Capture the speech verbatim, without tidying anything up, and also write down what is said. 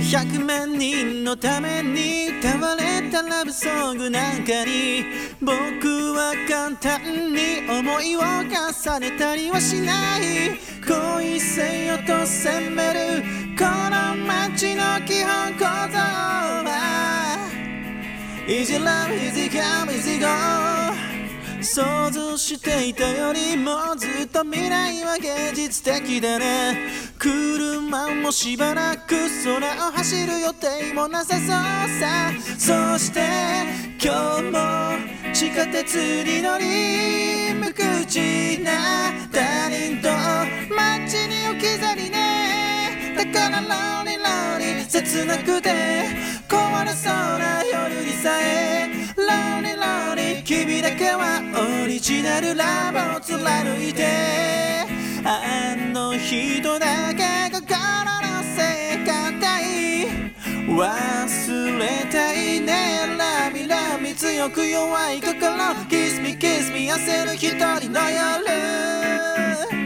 ひゃくまん人のために歌われたラブソングなんかに僕は簡単に思いを重ねたりはしない。恋せよと責めるこの街の基本構造は Easy love, easy come, easy go。 想像していたよりもずっと未来は現実的だね。車もしばらく空を走る予定もなさそうさ。そして今日も地下鉄に乗り無口な他人と街に置き去りね。だからローリーローリー切なくて壊れそうな夜にさえローリーローリー君だけはオリジナルラブを貫いて。あの人だけ心の世界忘れたいね。ラミラミ強く弱い心 Kiss me kiss me 焦る一人の夜